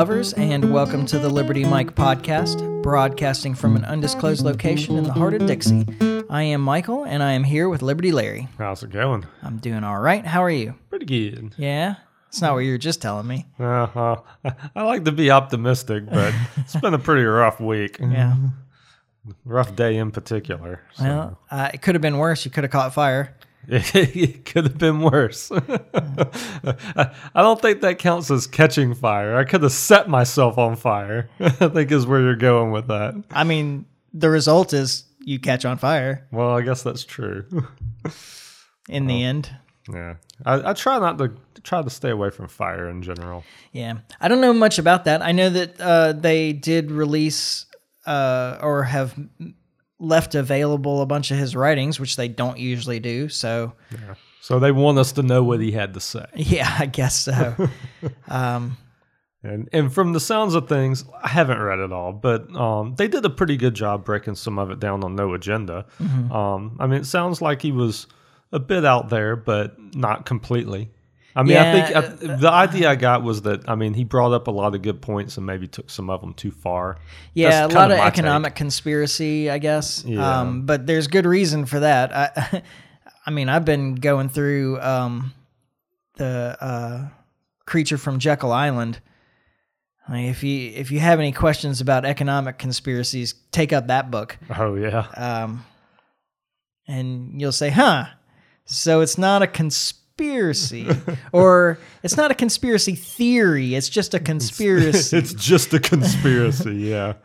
lovers, and welcome to the Liberty Mike podcast, broadcasting from an undisclosed location in the heart of Dixie. I am Michael, and I am here with Liberty Larry. How's it going? I'm doing all right. How are you? Pretty good. Yeah? It's not what you were just telling me. I like to be optimistic, but it's been a pretty rough week. Yeah. Rough day in particular. So. Well, it could have been worse. You could have caught fire. It could have been worse. I don't think that counts as catching fire. I could have set myself on fire, I think is where you're going with that. I mean, the result is you catch on fire. Well, I guess that's true. In the end. Yeah. I try to stay away from fire in general. Yeah. I don't know much about that. I know that they did release or have left available a bunch of his writings, which they don't usually do. So, yeah. So they want us to know what he had to say. Yeah, I guess so. And from the sounds of things, I haven't read it all, but they did a pretty good job breaking some of it down on No Agenda. Mm-hmm. I mean, it sounds like he was a bit out there, but not completely. I mean, yeah, I think the idea I got was that, I mean, he brought up a lot of good points and maybe took some of them too far. Yeah, That's a lot of my economic take. Conspiracy, I guess. Yeah. But there's good reason for that. I mean, I've been going through the Creature from Jekyll Island. I mean, if you have any questions about economic conspiracies, take up that book. Oh, yeah. And you'll say, huh, so it's not a conspiracy, or it's not a conspiracy theory. It's just a conspiracy. It's just a conspiracy. Yeah.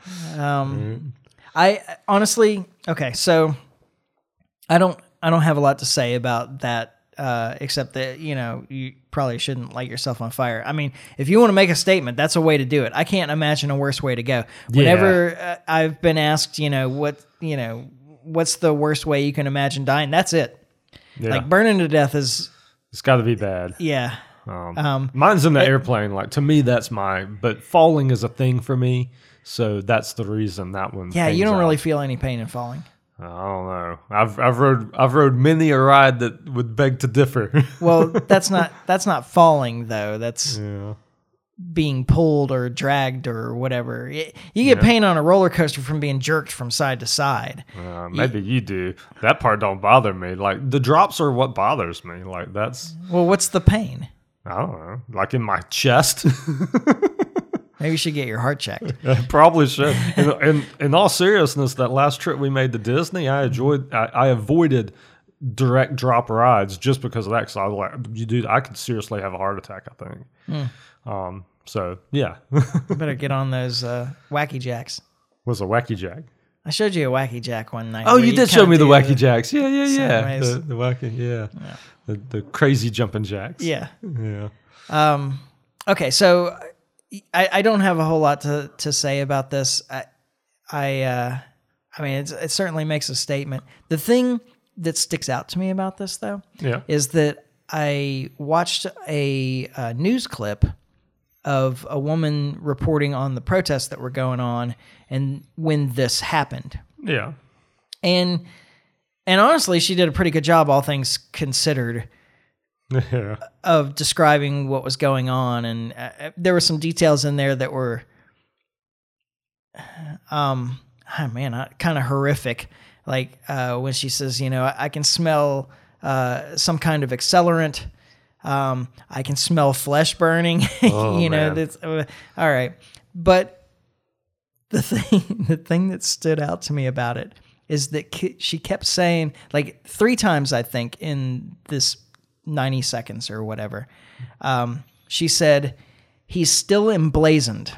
I honestly, okay. So I don't have a lot to say about that, except that, you probably shouldn't light yourself on fire. I mean, if you want to make a statement, that's a way to do it. I can't imagine a worse way to go. Whenever I've been asked, what's the worst way you can imagine dying? That's it. Yeah. Like burning to death is. It's got to be bad. Yeah. Mine's in the airplane. Like, to me, that's but falling is a thing for me. So that's the reason that one. Yeah, you don't out. really feel any pain in falling. I don't know. I've rode many a ride that would beg to differ. Well, that's not falling though. That's being pulled or dragged or whatever. You get pain on a roller coaster from being jerked from side to side. Maybe you do. That part don't bother me. Like, the drops are what bothers me. Like, that's. Well, what's the pain? I don't know. Like in my chest. Maybe you should get your heart checked. Probably should. In all seriousness, that last trip we made to Disney, I avoided direct drop rides just because of that. Because I was like, I could seriously have a heart attack, I think. So yeah. You better get on those wacky jacks. What's a wacky jack? I showed you a wacky jack one night. Oh, you did show me the wacky jacks. Yeah. Sideways. The wacky, yeah. The crazy jumping jacks. Yeah. Yeah. Okay, so I don't have a whole lot to say about this. I mean, it certainly makes a statement. The thing that sticks out to me about this, though, is that I watched a news clip of a woman reporting on the protests that were going on and when this happened. Yeah. And honestly, she did a pretty good job, all things considered, of describing what was going on. And there were some details in there that were, kind of horrific. Like when she says, I can smell some kind of accelerant. I can smell flesh burning. Oh, that's all right. But the thing that stood out to me about it is that she kept saying, like 3 times, I think, in this 90 seconds or whatever, she said, "He's still emblazoned."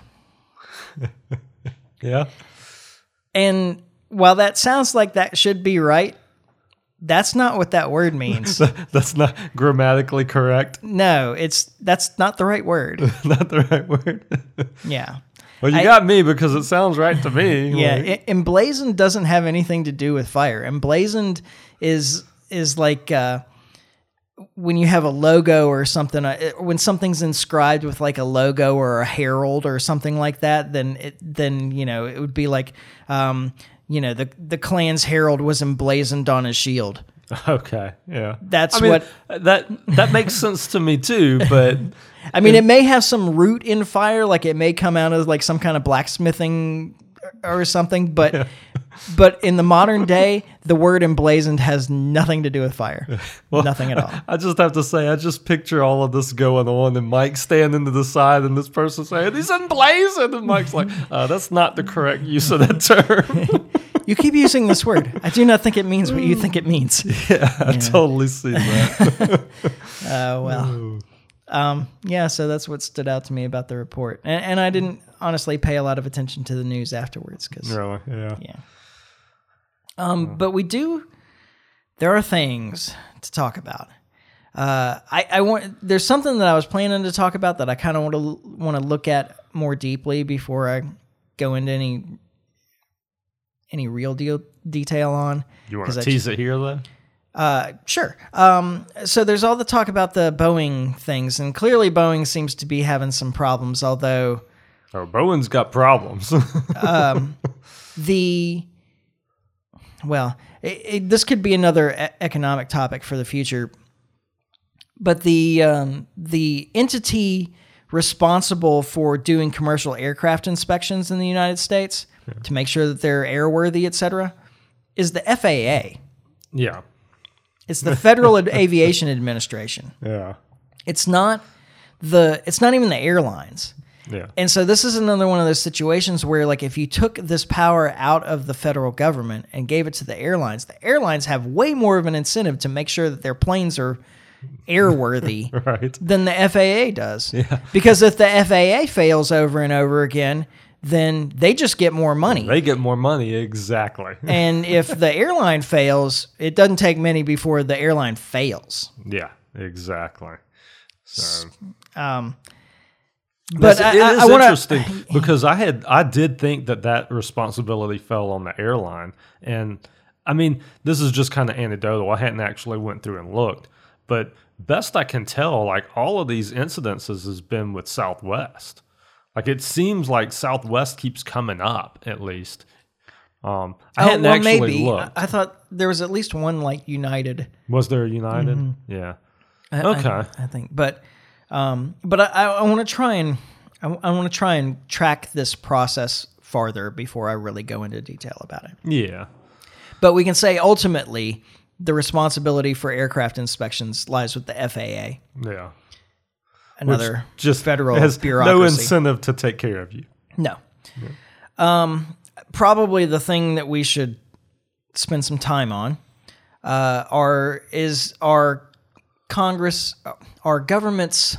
Yeah. And while that sounds like that should be right, that's not what that word means. That's not grammatically correct. No, that's not the right word. Not the right word. Yeah. Well, you got me because it sounds right to me. Yeah, emblazoned doesn't have anything to do with fire. Emblazoned is like when you have a logo or something. When something's inscribed with like a logo or a herald or something like that, then it would be like the Klan's herald was emblazoned on his shield. Okay, yeah. That makes sense to me too, but I mean, it may have some root in fire, like it may come out as like some kind of blacksmithing or something, but in the modern day, the word emblazoned has nothing to do with fire. Nothing at all. I just have to say, I just picture all of this going on, and Mike standing to the side, and this person saying, he's emblazoned, and Mike's like, that's not the correct use of that term. You keep using this word. I do not think it means what you think it means. Yeah, I totally see that. Yeah, so that's what stood out to me about the report. And I didn't honestly pay a lot of attention to the news afterwards. Really? Yeah. But there are things to talk about. There's something that I was planning to talk about that I kind of want to look at more deeply before I go into any real detail on. You want to tease it here, though? Sure. So there's all the talk about the Boeing things, and clearly Boeing seems to be having some problems, although... Oh, Boeing's got problems. This could be another economic topic for the future, but the entity responsible for doing commercial aircraft inspections in the United States to make sure that they're airworthy, etc., is the FAA. Yeah. It's the Federal Aviation Administration. Yeah. It's not even the airlines. Yeah. And so this is another one of those situations where, like, if you took this power out of the federal government and gave it to the airlines have way more of an incentive to make sure that their planes are airworthy right. than the FAA does. Yeah. Because if the FAA fails over and over again, then they just get more money. They get more money, exactly. And if the airline fails, it doesn't take many before the airline fails. Yeah, exactly. So, but it is interesting because I did think that responsibility fell on the airline, and I mean, this is just kind of anecdotal. I hadn't actually went through and looked, but best I can tell, like all of these incidences has been with Southwest. Like it seems like Southwest keeps coming up at least. I hadn't actually looked. I thought there was at least one like United. Was there a United? Mm-hmm. Yeah. Okay. I think, but I want to try and track this process farther before I really go into detail about it. Yeah. But we can say ultimately the responsibility for aircraft inspections lies with the FAA. Yeah. Another just federal has bureaucracy. No incentive to take care of you. No. Yeah. Probably the thing that we should spend some time on is our Congress, our government's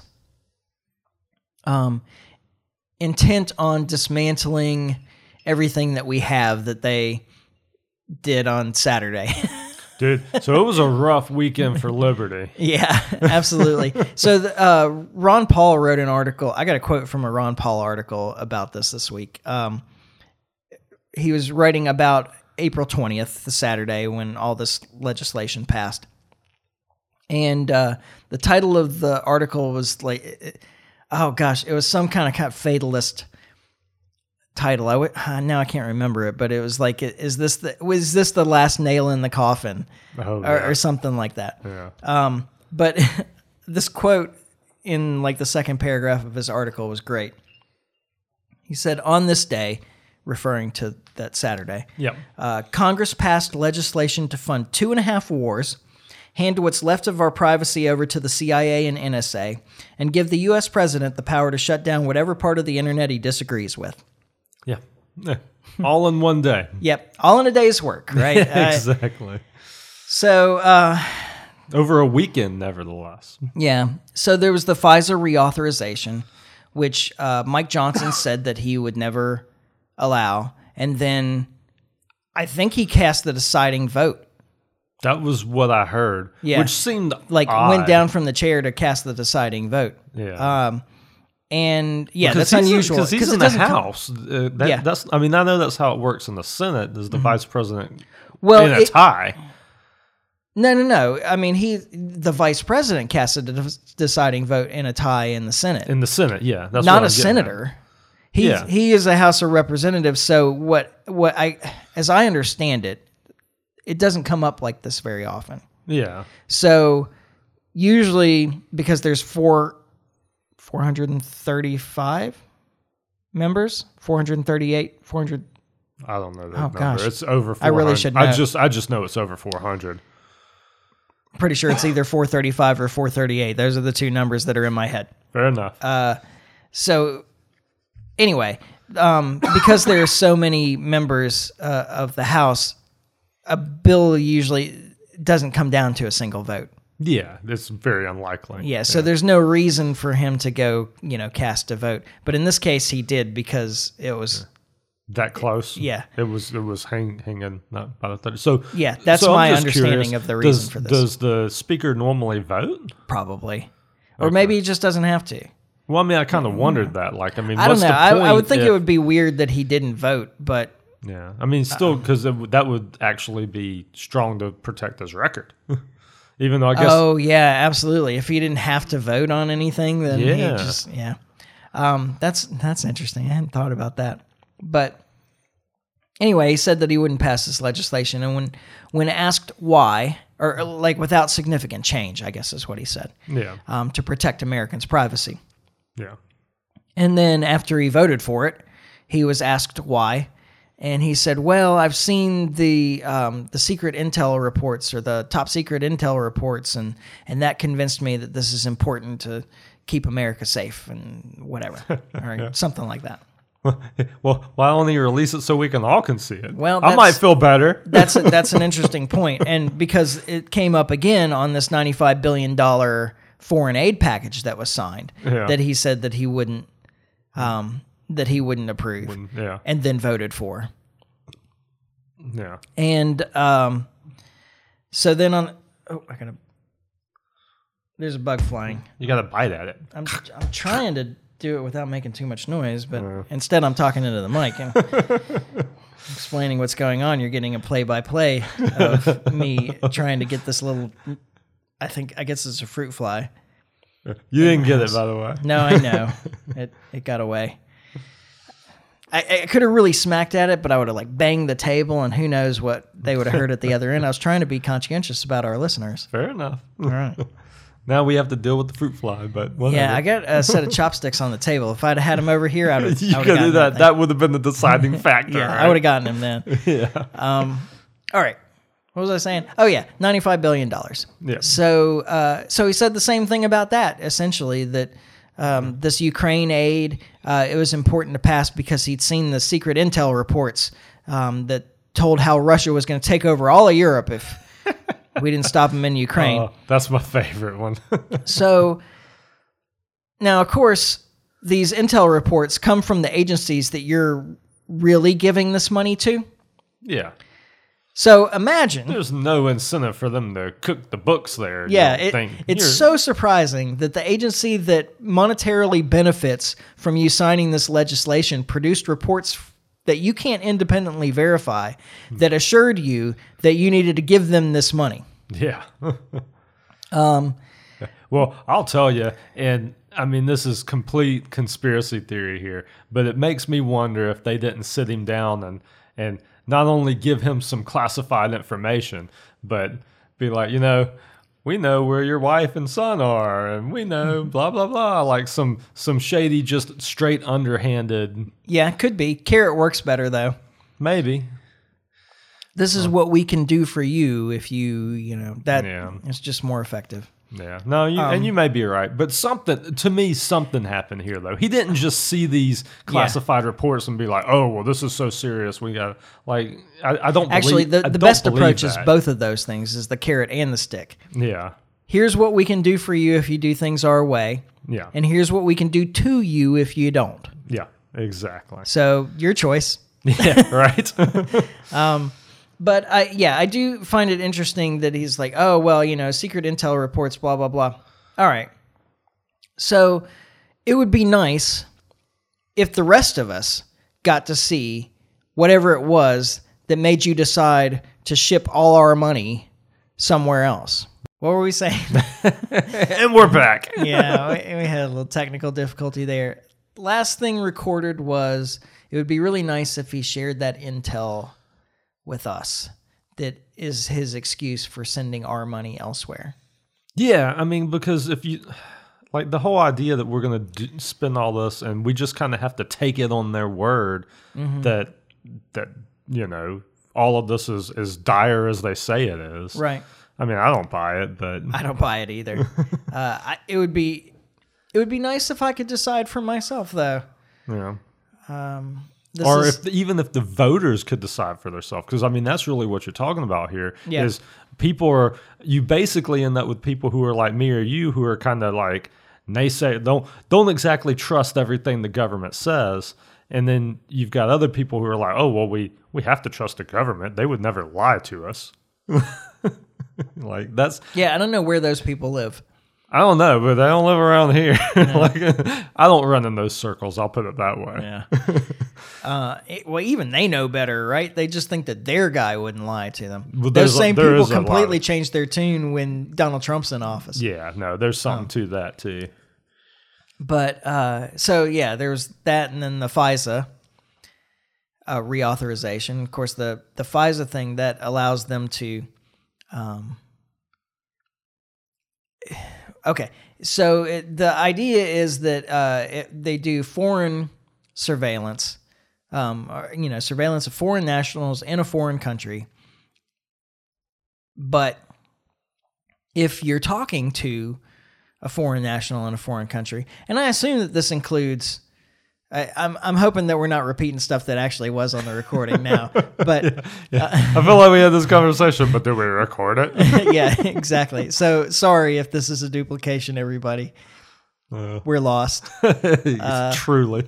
intent on dismantling everything that we have that they did on Saturday. Dude, so it was a rough weekend for liberty. Yeah, absolutely. So Ron Paul wrote an article. I got a quote from a Ron Paul article about this week. He was writing about April 20th, the Saturday when all this legislation passed. And the title of the article was like, it was some kind of fatalist title. Now I can't remember it, but it was like, was this the last nail in the coffin, or something like that? Yeah. But this quote in like the second paragraph of his article was great. He said, "On this day," referring to that Saturday, Congress passed legislation to fund 2.5 wars, hand what's left of our privacy over to the CIA and NSA, and give the U.S. president the power to shut down whatever part of the internet he disagrees with. Yeah. All in one day. Yep. All in a day's work, right? Exactly. So... over a weekend, nevertheless. Yeah. So there was the FISA reauthorization, which Mike Johnson said that he would never allow. And then I think he cast the deciding vote. That was what I heard. Yeah. Which seemed like odd. Went down from the chair to cast the deciding vote. Yeah. And yeah, because that's unusual because he's in the House. That's I mean, I know that's how it works in the Senate. Is the vice president in a tie? No. I mean, the vice president cast a deciding vote in a tie in the Senate. In the Senate, yeah, that's not a senator. He is a House of Representatives. So as I understand it, it doesn't come up like this very often. Yeah. So usually, because there's four 435 members, 438, 400. I don't know that Oh, number. gosh. It's over 400. I really should know. I just know it's over 400. Pretty sure it's either 435 or 438. Those are the two numbers that are in my head. Fair enough. So anyway, because there are so many members of the House, a bill usually doesn't come down to a single vote. Yeah, it's very unlikely. Yeah, so there's no reason for him to go, cast a vote. But in this case, he did because it was that close. Yeah. It was hanging not by the 30. So yeah, that's so I'm my just understanding curious, of the reason for this. Does the speaker normally vote? Probably, or maybe he just doesn't have to. Well, I mean, I kind of wondered that. Like, I mean, I don't what's know. the point I would think if- it would be weird that he didn't vote, but Yeah, I mean, still, because that would actually be strong to protect his record. Even though I guess, oh yeah, absolutely. If he didn't have to vote on anything, then he Yeah. just that's interesting. I hadn't thought about that. But anyway, he said that he wouldn't pass this legislation, and when asked why, or like without significant change, I guess is what he said, yeah, to protect Americans' privacy. yeah, And then after he voted for it, he was asked why, and he said, "Well, I've seen the secret intel reports or the top secret intel reports, and that convinced me that this is important to keep America safe and whatever, or something like that." Well, why only release it so we can see it? Well, I might feel better. That's an interesting point, and because it came up again on this $95 billion foreign aid package that was signed, Yeah. that he said that he wouldn't approve, Yeah, and then voted for. yeah. And so then there's a bug flying. You got to bite at it. I'm trying to do it without making too much noise, but instead I'm talking into the mic and explaining what's going on. You're getting a play-by-play of me trying to get this little, I guess it's a fruit fly. You didn't get it, by the way. No, I know. It got away. I could have really smacked at it, but I would have like banged the table, and who knows what they would have heard at the other end. I was trying to be conscientious about our listeners. Fair enough. All right. Now we have to deal with the fruit fly, but whatever. Yeah, I got a set of chopsticks on the table. If I'd have had him over here, I would. You could do that. That would have been the deciding factor. Yeah, right? I would have gotten him then. Yeah. All right. What was I saying? Oh yeah, $95 billion. Yeah. So he said the same thing about that. Essentially, that this Ukraine aid it was important to pass because he'd seen the secret intel reports that told how Russia was going to take over all of Europe if we didn't stop him in Ukraine. That's my favorite one. So now, of course, these intel reports come from the agencies that you're really giving this money to. Yeah. So imagine. There's no incentive for them to cook the books there. Yeah, you don't think. it's so surprising that the agency that monetarily benefits from you signing this legislation produced reports that you can't independently verify that assured you that you needed to give them this money. Yeah. Well, I'll tell you, and I mean, this is complete conspiracy theory here, but it makes me wonder if they didn't sit him down and not only give him some classified information, but be like, we know where your wife and son are, and we know blah, blah, blah, like some shady, just straight underhanded. Yeah, could be. Carrot works better, though. Maybe. This is what we can do for you if it's just more effective. Yeah, no, and you may be right, but something happened here though. He didn't just see these classified reports and be like, "Oh, well, this is so serious. We got I don't actually believe, the best believe approach is that. both of those things: is the carrot and the stick. Yeah, Here's what we can do for you if you do things our way, yeah, and here's what we can do to you if you don't. yeah, exactly. So your choice. Yeah, right. But I do find it interesting that he's like, oh, well, secret intel reports, blah, blah, blah. All right. So it would be nice if the rest of us got to see whatever it was that made you decide to ship all our money somewhere else. What were we saying? And we're back. Yeah, we had a little technical difficulty there. Last thing recorded was it would be really nice if he shared that intel with us. That is his excuse for sending our money elsewhere. Yeah, I mean, because if you Like the whole idea that we're going to spend all this and we just kind of have to take it on their word that all of this is as dire as they say it is. Right. I mean, I don't buy it, but I don't buy it either. It would be nice if I could decide for myself, though. yeah. Or even if the voters could decide for themselves, because I mean that's really what you're talking about here. Yeah. Is you basically end up with people who are like me or you who are kind of like naysay, don't exactly trust everything the government says, and then you've got other people who are like, oh well, we have to trust the government. They would never lie to us. Like that's I don't know where those people live. I don't know, but they don't live around here. Like I don't run in those circles. I'll put it that way. Yeah. Well, even they know better, right? They just think that their guy wouldn't lie to them. Well, those same people is a lot completely of- changed their tune when Donald Trump's in office. Yeah, no, there's something to that too. But there's that, and then the FISA reauthorization. Of course, the FISA thing that allows them to. Okay, so the idea is that they do foreign surveillance, surveillance of foreign nationals in a foreign country. But if you're talking to a foreign national in a foreign country, and I assume that this includes, I'm hoping that we're not repeating stuff that actually was on the recording now, but I feel like we had this conversation, but did we record it? yeah, exactly. So sorry if this is a duplication, everybody. We're lost. Truly.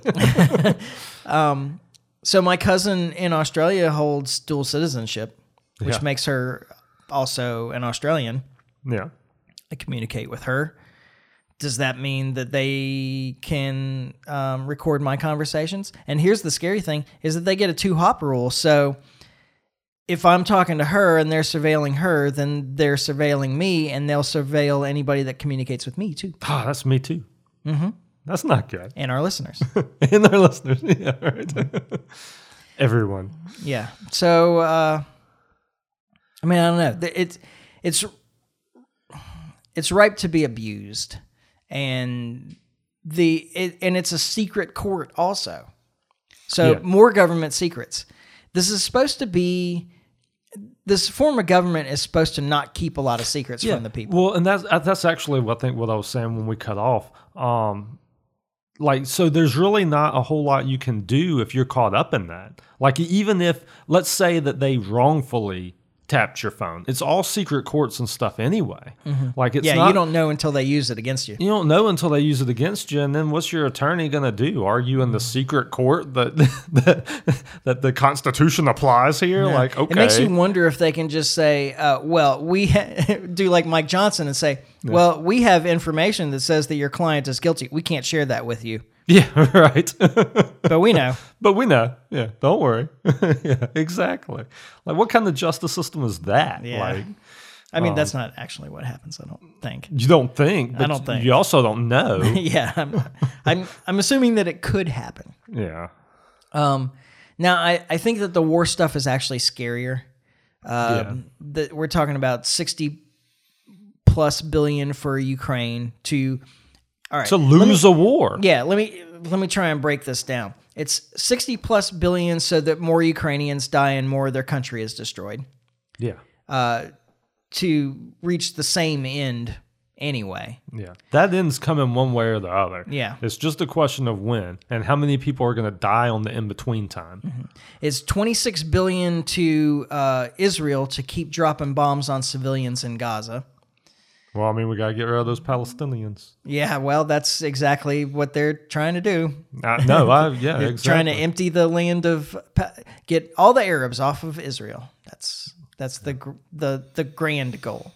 So my cousin in Australia holds dual citizenship, which Yeah. makes her also an Australian. Yeah. I communicate with her. Does that mean that they can record my conversations? And here's the scary thing, is that they get a 2-hop rule. So if I'm talking to her and they're surveilling her, then they're surveilling me, and they'll surveil anybody that communicates with me too. Ah, that's me too. Mm-hmm. That's not good. And our listeners. And our listeners. Yeah, right. Everyone. Yeah. So, I mean, I don't know. It's ripe to be abused. And it's a secret court also. So more government secrets. This form of government is supposed to not keep a lot of secrets from the people. Well, and that's actually what I was saying when we cut off. So there's really not a whole lot you can do if you're caught up in that. Like even if, let's say that they wrongfully tapped your phone, it's all secret courts and stuff anyway. Mm-hmm. Like it's not, you don't know until they use it against you. You don't know until they use it against you, and then what's your attorney going to do? Argue in the secret court that the Constitution applies here? Yeah. Like, okay, it makes you wonder if they can just say, we do like Mike Johnson and say, well, we have information that says that your client is guilty. We can't share that with you. Yeah, right. But we know. Yeah, don't worry. Yeah, exactly. Like, what kind of justice system is that? Yeah. Like, I mean, that's not actually what happens, I don't think. you don't think, but I don't think. you also don't know. Yeah, I'm assuming that it could happen. Yeah. Now, I think that the war stuff is actually scarier. That we're talking about 60+ billion for Ukraine to lose a war. Yeah, let me try and break this down. It's 60+ billion so that more Ukrainians die and more of their country is destroyed. Yeah. To reach the same end anyway. Yeah. That end's coming one way or the other. Yeah. It's just a question of when and how many people are going to die on the in-between time. Mm-hmm. It's 26 billion to Israel to keep dropping bombs on civilians in Gaza. Well, I mean, we got to get rid of those Palestinians. Yeah, well, that's exactly what they're trying to do. Exactly. Trying to empty the land get all the Arabs off of Israel. That's the grand goal.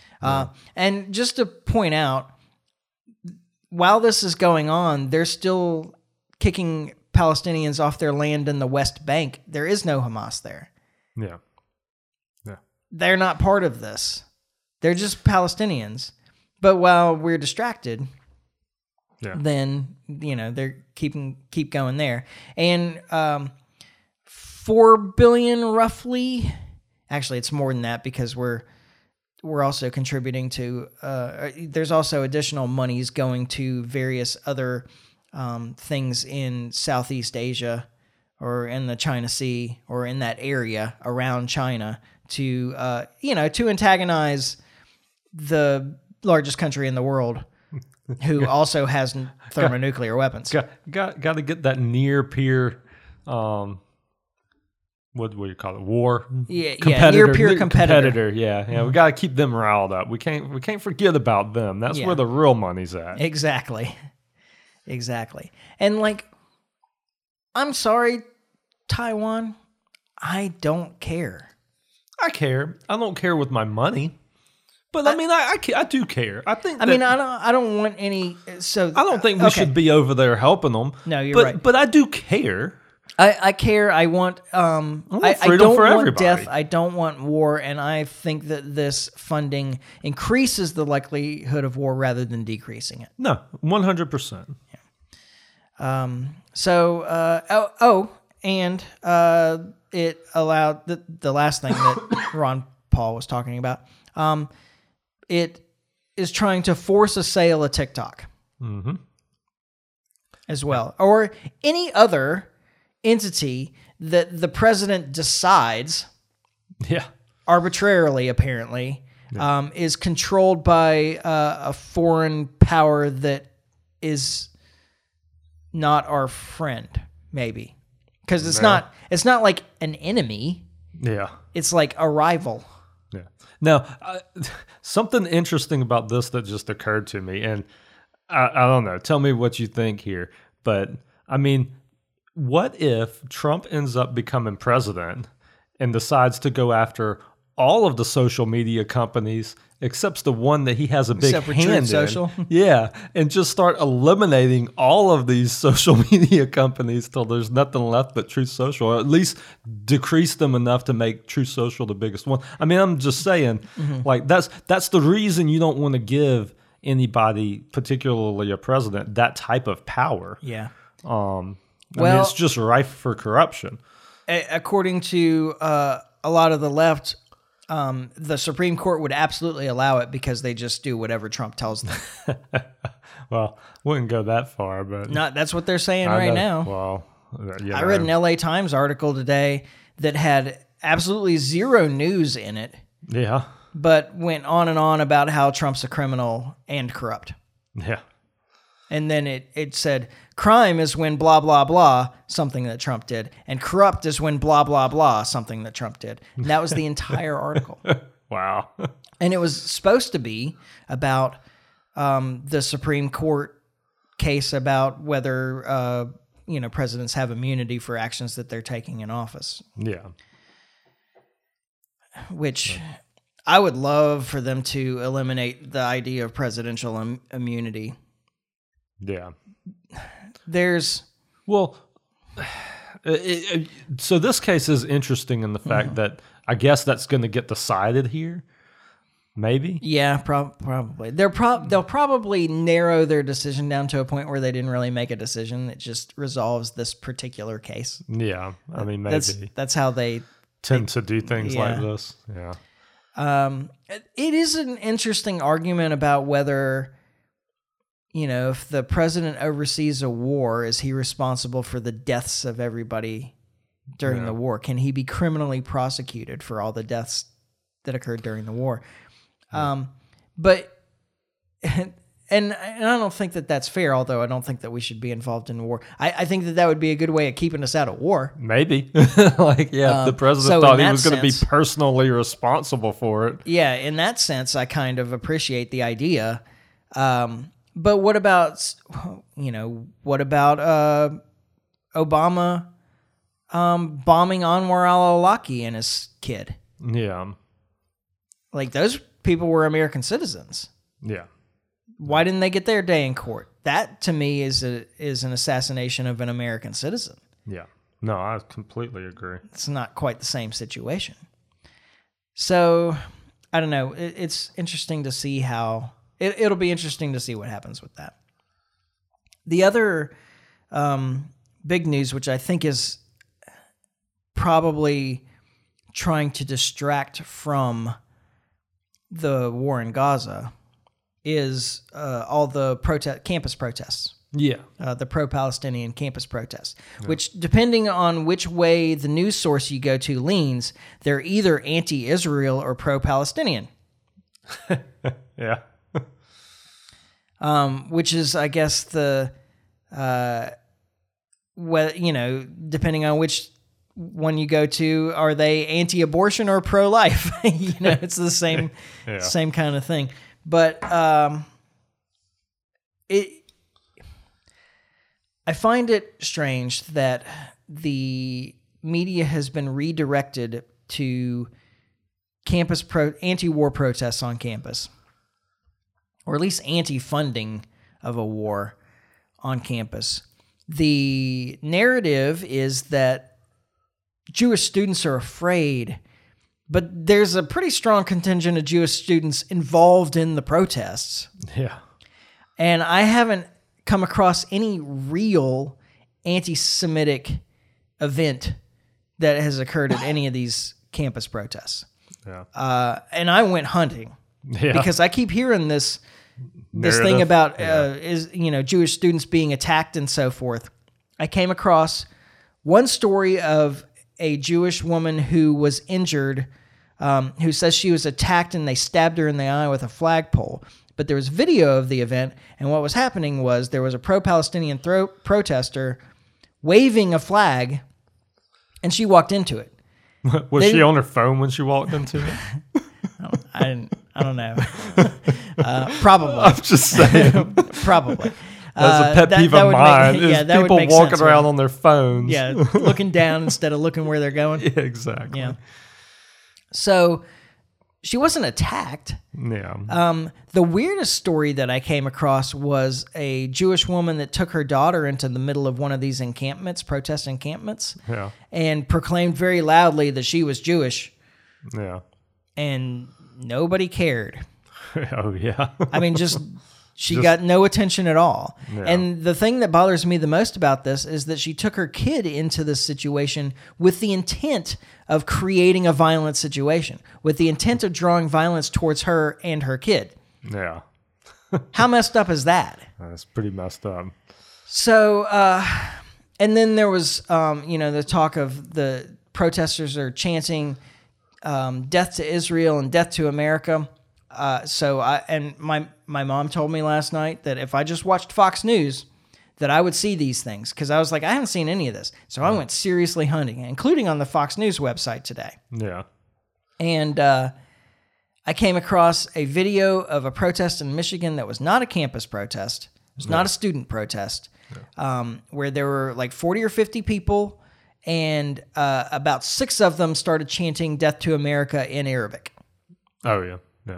And just to point out, while this is going on, they're still kicking Palestinians off their land in the West Bank. There is no Hamas there. Yeah. Yeah. They're not part of this. They're just Palestinians. But while we're distracted, then, they're keep going there. And 4 billion roughly, actually it's more than that because we're we're also contributing to. There's also additional monies going to various other things in Southeast Asia or in the China Sea or in that area around China to to antagonize the largest country in the world, who also has thermonuclear weapons. Got to get that near peer. What do you call it? War. Yeah, near peer competitor. Yeah. We got to keep them riled up. We can't forget about them. That's where the real money's at. Exactly. And like, I'm sorry, Taiwan, I don't care. I care. I don't care with my money. But I mean, I do care. I think. I don't want any. So I don't think we should be over there helping them. No, you're right. But I do care. I care. I want. I freedom don't for want everybody. death. I don't want war, and I think that this funding increases the likelihood of war rather than decreasing it. No, 100%. And it allowed the last thing that Ron Paul was talking about. It is trying to force a sale of TikTok as well, or any other entity that the president decides arbitrarily, apparently, is controlled by a foreign power that is not our friend, maybe. Because it's not like an enemy. Yeah. It's like a rival. Yeah. Now, something interesting about this that just occurred to me, and I don't know, tell me what you think here, but I mean, what if Trump ends up becoming president and decides to go after all of the social media companies except the one that he has a big hand in? Social? Yeah, and just start eliminating all of these social media companies till there's nothing left but Truth Social, or at least decrease them enough to make Truth Social the biggest one. I mean, I'm just saying, like that's the reason you don't want to give anybody, particularly a president, that type of power. Yeah. I mean, it's just rife for corruption. According to a lot of the left, the Supreme Court would absolutely allow it because they just do whatever Trump tells them. Well, wouldn't go that far, but that's what they're saying right now. Well, I read an LA Times article today that had absolutely zero news in it. Yeah. But went on and on about how Trump's a criminal and corrupt. Yeah. And then it said, crime is when blah, blah, blah, something that Trump did. And corrupt is when blah, blah, blah, something that Trump did. And that was the entire article. Wow. And it was supposed to be about the Supreme Court case about whether, presidents have immunity for actions that they're taking in office. Yeah. Which I would love for them to eliminate the idea of presidential immunity. Yeah. So this case is interesting in the fact that I guess that's going to get decided here. Maybe. Yeah, probably. They'll probably narrow their decision down to a point where they didn't really make a decision. It just resolves this particular case. Yeah, I mean, maybe. That's how they tend to do things like this. Yeah. It is an interesting argument about whether, if the president oversees a war, is he responsible for the deaths of everybody during the war? Can he be criminally prosecuted for all the deaths that occurred during the war? But and I don't think that that's fair, although I don't think that we should be involved in war. I think that would be a good way of keeping us out of war. Maybe. If the president thought he was going to be personally responsible for it. Yeah, in that sense, I kind of appreciate the idea. But what about, Obama bombing Anwar al-Awlaki and his kid? Yeah. Like, those people were American citizens. Yeah. Why didn't they get their day in court? That, to me, is an assassination of an American citizen. Yeah. No, I completely agree. It's not quite the same situation. So, I don't know. It's interesting to see how... It'll be interesting to see what happens with that. The other big news, which I think is probably trying to distract from the war in Gaza is all the campus protests. Yeah. The pro-Palestinian campus protests, which, depending on which way the news source you go to leans, they're either anti-Israel or pro-Palestinian. Yeah. Which is, I guess, the depending on which one you go to, are they anti-abortion or pro-life? It's the same same kind of thing. But I find it strange that the media has been redirected to anti-war protests on campus, or at least anti-funding of a war on campus. The narrative is that Jewish students are afraid, but there's a pretty strong contingent of Jewish students involved in the protests. Yeah. And I haven't come across any real anti-Semitic event that has occurred at any of these campus protests. Yeah. And I went hunting because I keep hearing this thing about Jewish students being attacked and so forth. I came across one story of a Jewish woman who was injured, who says she was attacked and they stabbed her in the eye with a flagpole. But there was video of the event, and what was happening was there was a pro-Palestinian protester waving a flag, and she walked into it. Was she on her phone when she walked into it? I don't know. Probably. I'm just saying. Probably. That's a pet peeve of mine. Is people walking around on their phones. Yeah, looking down instead of looking where they're going. Yeah, exactly. Yeah. So she wasn't attacked. Yeah. The weirdest story that I came across was a Jewish woman that took her daughter into the middle of one of these encampments, protest encampments, and proclaimed very loudly that she was Jewish. Yeah. And nobody cared. Oh, yeah. I mean, she got no attention at all. Yeah. And the thing that bothers me the most about this is that she took her kid into this situation with the intent of creating a violent situation, with the intent of drawing violence towards her and her kid. Yeah. How messed up is that? That's pretty messed up. So, and then there was, the talk of the protesters are chanting death to Israel and death to America. My mom told me last night that if I just watched Fox News, that I would see these things, because I was like, I haven't seen any of this. So I went seriously hunting, including on the Fox News website today. Yeah. And I came across a video of a protest in Michigan that was not a campus protest. It was not a student protest, where there were like 40 or 50 people, and about 6 of them started chanting "Death to America" in Arabic. Oh, yeah. Yeah.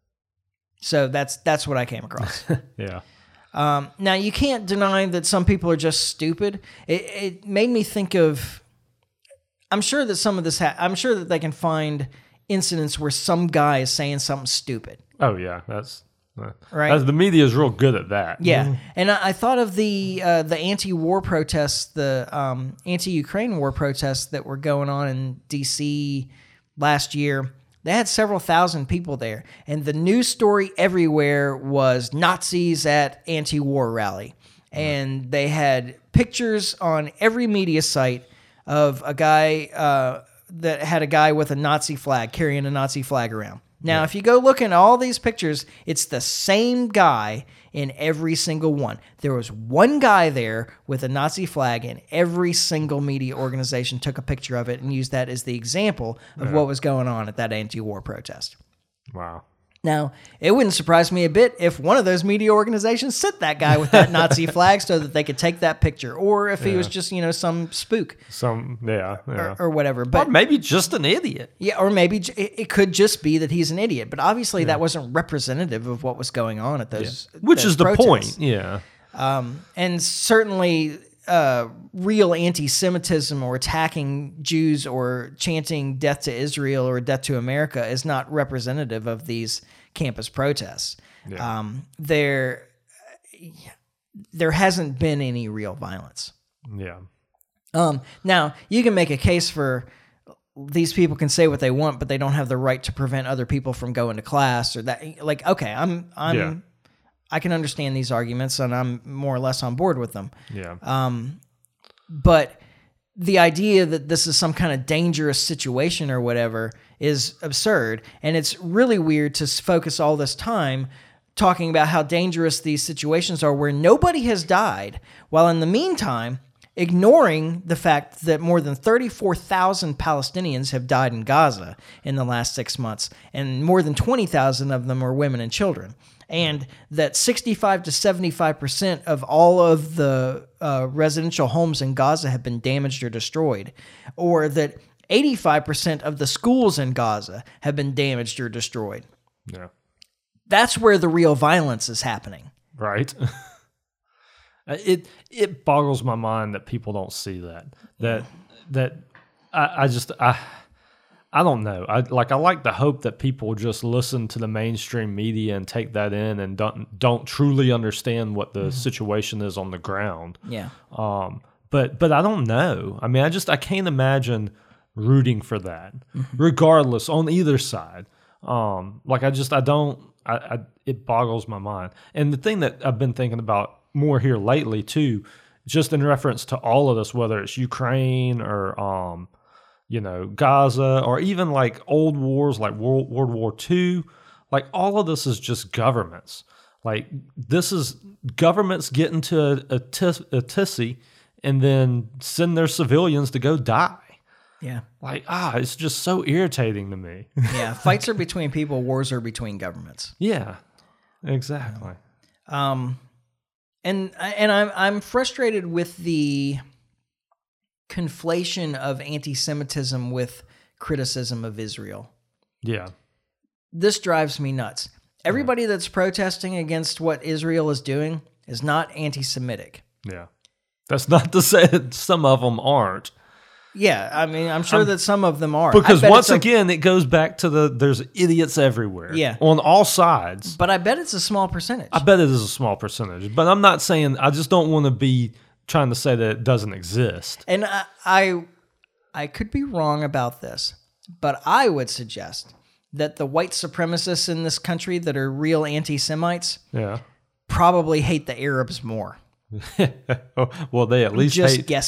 So that's what I came across. Yeah. Now, you can't deny that some people are just stupid. It made me think of, I'm sure that some of this, I'm sure that they can find incidents where some guy is saying something stupid. Oh, yeah. That's right. The media is real good at that. Yeah. And I thought of the anti-war protests, the anti-Ukraine war protests that were going on in D.C. last year. They had several thousand people there, and the news story everywhere was Nazis at anti-war rally. And they had pictures on every media site of a guy that had a guy with a Nazi flag, carrying a Nazi flag around. Now, if you go look at all these pictures, it's the same guy in every single one. There was one guy there with a Nazi flag, and every single media organization took a picture of it and used that as the example of what was going on at that anti-war protest. Wow. Now, it wouldn't surprise me a bit if one of those media organizations sent that guy with that Nazi flag so that they could take that picture, or if he was just, some spook. Or whatever. But or maybe just an idiot. Yeah, or maybe it could just be that he's an idiot. But obviously that wasn't representative of what was going on at those Which those is the protests. point, yeah. And certainly real anti-Semitism or attacking Jews or chanting death to Israel or death to America is not representative of these campus protests. Yeah. There hasn't been any real violence. Yeah. Now, you can make a case for these people can say what they want, but they don't have the right to prevent other people from going to class or that. Like, okay, I can understand these arguments, and I'm more or less on board with them. Yeah. But the idea that this is some kind of dangerous situation or whatever is absurd. And it's really weird to focus all this time talking about how dangerous these situations are where nobody has died, while in the meantime, ignoring the fact that more than 34,000 Palestinians have died in Gaza in the last 6 months, and more than 20,000 of them are women and children. And that 65 to 75% of all of the residential homes in Gaza have been damaged or destroyed, or that 85% of the schools in Gaza have been damaged or destroyed. Yeah. That's where the real violence is happening. Right. It boggles my mind that people don't see that. I don't know. I like to hope that people just listen to the mainstream media and take that in and don't truly understand what the situation is on the ground. Yeah. But I don't know. I mean, I can't imagine rooting for that, regardless on either side. It boggles my mind. And the thing that I've been thinking about more here lately too, just in reference to all of this, whether it's Ukraine or Gaza, or even like old wars like World War II, like all of this is just governments. Like this is governments get into a tizzy and then send their civilians to go die. Yeah. Like, it's just so irritating to me. Yeah. Fights are between people, wars are between governments. Yeah, exactly. And I'm frustrated with the conflation of anti-Semitism with criticism of Israel. Yeah. This drives me nuts. Everybody that's protesting against what Israel is doing is not anti-Semitic. Yeah. That's not to say that some of them aren't. Yeah, I mean, I'm sure that some of them are. Because once again, it goes back to there's idiots everywhere. Yeah. On all sides. But I bet it's a small percentage. I bet it is a small percentage. But I'm not saying, I just don't want to be trying to say that it doesn't exist. And I could be wrong about this, but I would suggest that the white supremacists in this country that are real anti-Semites probably hate the Arabs more. Well, they at least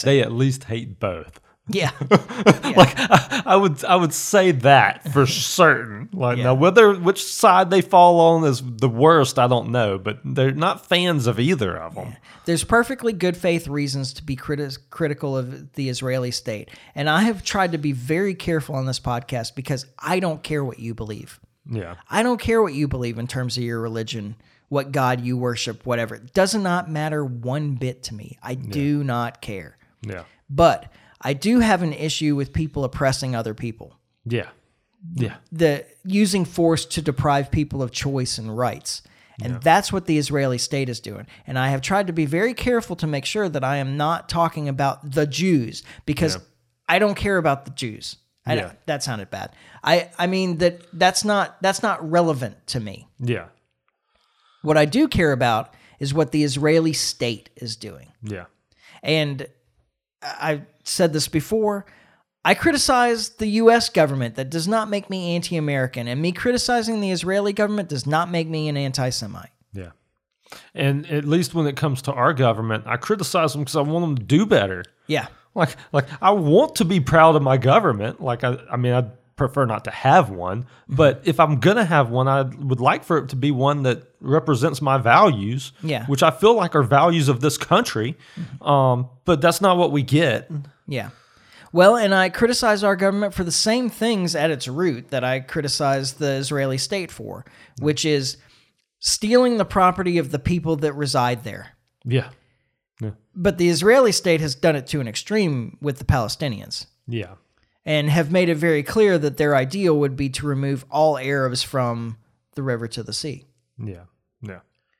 hate both. Yeah. Like I would say that for certain. Like now, which side they fall on is the worst, I don't know, but they're not fans of either of them. There's perfectly good faith reasons to be critical of the Israeli state, and I have tried to be very careful on this podcast because I don't care what you believe. Yeah, I don't care what you believe in terms of your religion, what God you worship, whatever. It does not matter one bit to me. I do not care. Yeah, but I do have an issue with people oppressing other people. Yeah. Yeah. The using force to deprive people of choice and rights. And that's what the Israeli state is doing. And I have tried to be very careful to make sure that I am not talking about the Jews because I don't care about the Jews. That sounded bad. I mean that's not relevant to me. Yeah. What I do care about is what the Israeli state is doing. Yeah. And I've said this before. I criticize the U.S. government. That does not make me anti-American. And me criticizing the Israeli government does not make me an anti-Semite. Yeah. And at least when it comes to our government, I criticize them because I want them to do better. Yeah. Like I want to be proud of my government. Like, I mean, I'd prefer not to have one. But if I'm going to have one, I would like for it to be one that represents my values, which I feel like are values of this country. But that's not what we get. Yeah. Well, and I criticize our government for the same things at its root that I criticize the Israeli state for, which is stealing the property of the people that reside there. Yeah. Yeah. But the Israeli state has done it to an extreme with the Palestinians. Yeah. And have made it very clear that their ideal would be to remove all Arabs from the river to the sea. Yeah. Yeah.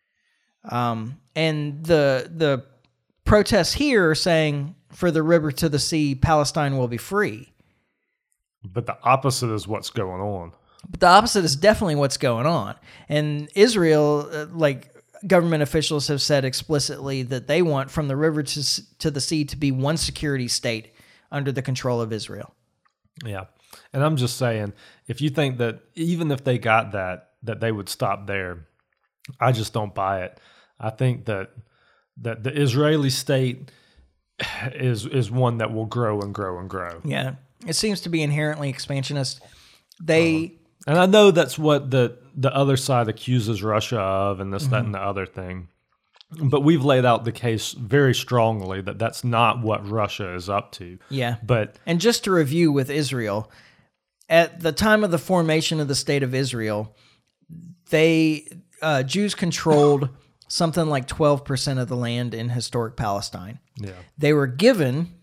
And the protests here are saying, for the river to the sea, Palestine will be free. But the opposite is what's going on. But the opposite is definitely what's going on. And Israel, government officials have said explicitly that they want from the river to the sea to be one security state under the control of Israel. Yeah. And I'm just saying, if you think that even if they got that they would stop there, I just don't buy it. I think that the Israeli state is one that will grow and grow and grow. Yeah. It seems to be inherently expansionist. They And I know that's what the other side accuses Russia of, and this, that, and the other thing. But we've laid out the case very strongly that that's not what Russia is up to. Yeah. But And just to review with Israel, at the time of the formation of the state of Israel, Jews controlled something like 12% of the land in historic Palestine. yeah, They were given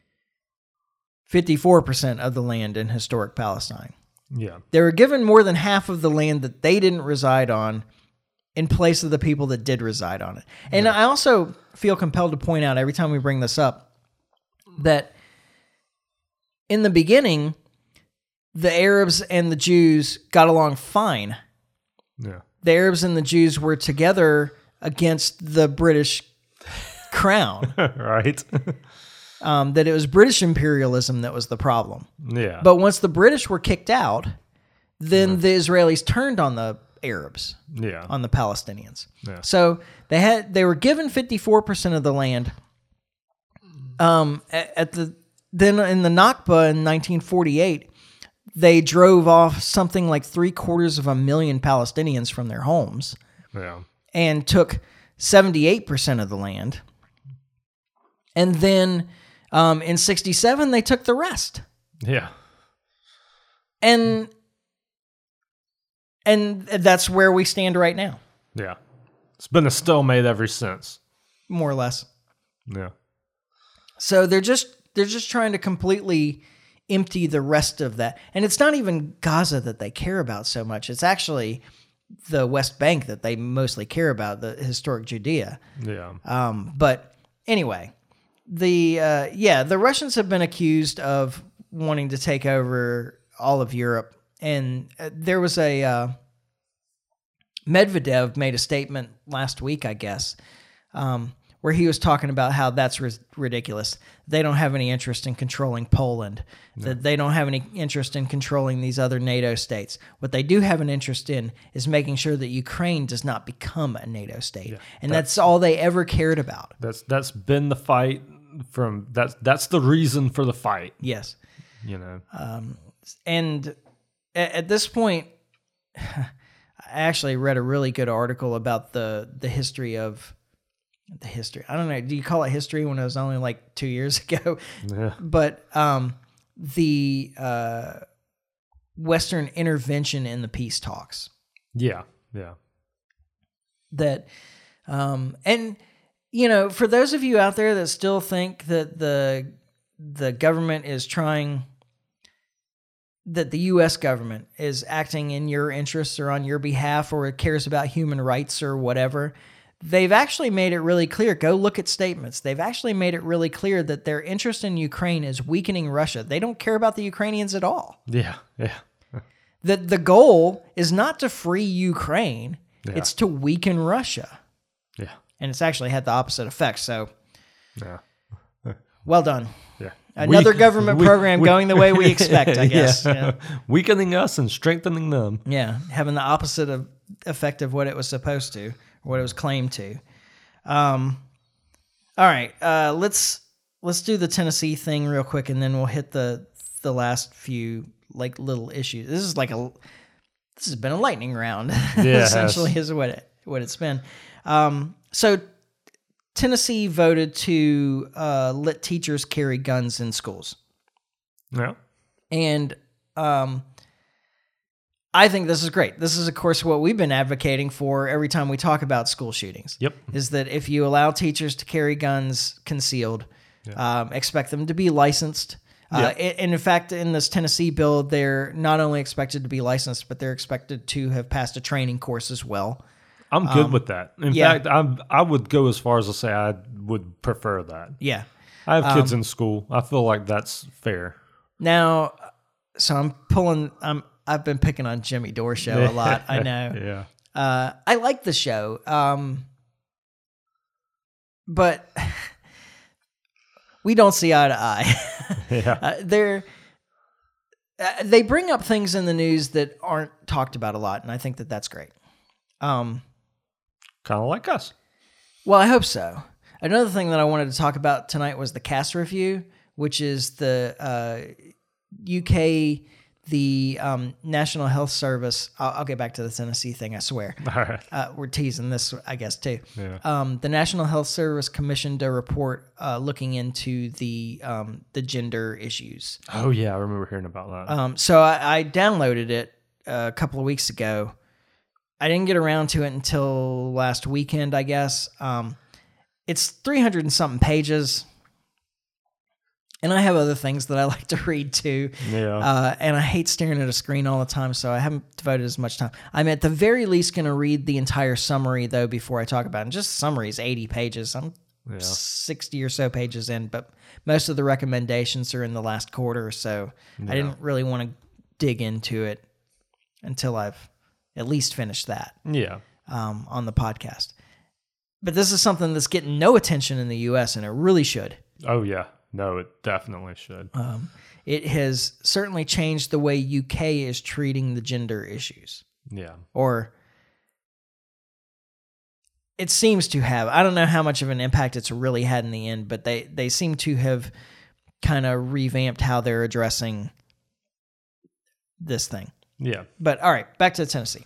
54% of the land in historic Palestine. yeah, They were given more than half of the land that they didn't reside on in place of the people that did reside on it. And I also feel compelled to point out every time we bring this up that in the beginning, the Arabs and the Jews got along fine. yeah, The Arabs and the Jews were together against the British crown. right, That it was British imperialism that was the problem. yeah, But once the British were kicked out, then the Israelis turned on the Arabs, yeah, on the Palestinians. Yeah. So they were given 54% of the land. Then in the Nakba in 1948, they drove off something like 750,000 Palestinians from their homes yeah, and took 78% of the land. And then in 67, they took the rest. yeah, And that's where we stand right now, yeah. It's been a stalemate ever since. more or less. Yeah, So they're just trying to completely empty the rest of that. And it's not even Gaza that they care about so much. It's actually the West Bank that they mostly care about, the historic Judea. yeah, But anyway, the Russians have been accused of wanting to take over all of Europe. And there was Medvedev made a statement last week, I guess, where he was talking about how that's ridiculous. They don't have any interest in controlling Poland. That they don't have any interest in controlling these other NATO states. What they do have an interest in is making sure that Ukraine does not become a NATO state. And that's all they ever cared about. that's been the fight from that's the reason for the fight. Yes. You know, And at this point, I actually read a really good article about the history of the history. I don't know. Do you call it history when it was only like 2 years ago? yeah, But the Western intervention in the peace talks. yeah, yeah, That, and you know, for those of you out there that still think that the government is trying, that the U.S. government is acting in your interests or on your behalf or cares about human rights or whatever, they've actually made it really clear. Go look at statements. They've actually made it really clear that their interest in Ukraine is weakening Russia. They don't care about the Ukrainians at all. yeah, yeah, That the goal is not to free Ukraine, Yeah. it's to weaken Russia. yeah, And it's actually had the opposite effect. So, yeah, well done. yeah. Another government program going the way we expect, I guess. Yeah. Yeah. Weakening us and strengthening them. Yeah, having the opposite of effect of what it was supposed to, or what it was claimed to. All right, let's do the Tennessee thing real quick, and then we'll hit the last few like little issues. This has been a lightning round, Yeah, essentially, is what it's been. So Tennessee voted to let teachers carry guns in schools. Yeah, And I think this is great. This is, of course, what we've been advocating for every time we talk about school shootings. Yep. Is that if you allow teachers to carry guns concealed, expect them to be licensed. And in fact, in this Tennessee bill, they're not only expected to be licensed, but they're expected to have passed a training course as well. I'm good with that. In yeah. fact, I would go as far as to say I would prefer that. Yeah. I have kids in school. I feel like that's fair. Now, so I've been picking on Jimmy Dore show a lot. I know. Yeah. I like the show, but we don't see eye to eye. Yeah. they bring up things in the news that aren't talked about a lot, and I think that that's great. Kind of like us. Well, I hope so. Another thing that I wanted to talk about tonight was the CAS review, which is the UK, the National Health Service. I'll get back to the Tennessee thing, I swear. All right. We're teasing this, I guess, too. Yeah. The National Health Service commissioned a report looking into the gender issues. Oh, yeah. I remember hearing about that. So I downloaded it a couple of weeks ago. I didn't get around to it until last weekend, I guess. It's 300 and something pages. And I have other things that I like to read too. Yeah. And I hate staring at a screen all the time, so I haven't devoted as much time. I'm at the very least going to read the entire summary, though, before I talk about it. And just summary is 80 pages. I'm 60 or so pages in, but most of the recommendations are in the last quarter, so I didn't really want to dig into it until I've at least finished that on the podcast. But this is something that's getting no attention in the U.S., and it really should. Oh, yeah. No, it definitely should. It has certainly changed the way UK is treating the gender issues. Yeah. Or it seems to have. I don't know how much of an impact it's really had in the end, but they seem to have kind of revamped how they're addressing this thing. Yeah. But all right, back to Tennessee.